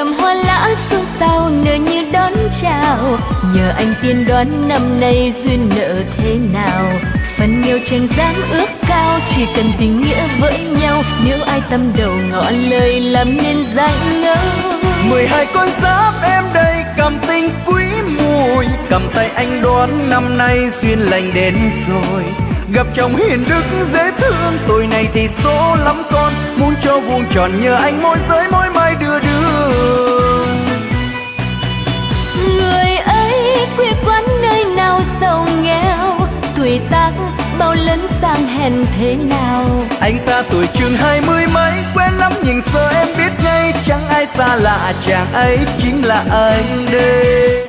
đầm hoa lá xuống sau nở như đón chào. Nhờ anh tiên đoán năm nay duyên nợ thế nào. Phần yêu tranh dáng ước cao, chỉ cần tình nghĩa với nhau. Nếu ai tâm đầu ngỏ lời làm nên dáng ngỡ. 12 con giáp em đây cầm tình quý mùi, cầm tay anh đoán năm nay duyên lành đến rồi. Gặp chồng hiền đức dễ thương, tuổi này thì số lắm con. Muốn cho vuông tròn nhờ anh môi giới môi mai đưa đường. Người ấy quê quán nơi nào giàu nghèo, tuổi tác bao lớn sang hèn thế nào. Anh ta tuổi chừng 20 mấy, quen lắm nhìn sơ em biết ngay. Chẳng ai xa lạ, chàng ấy chính là anh đây.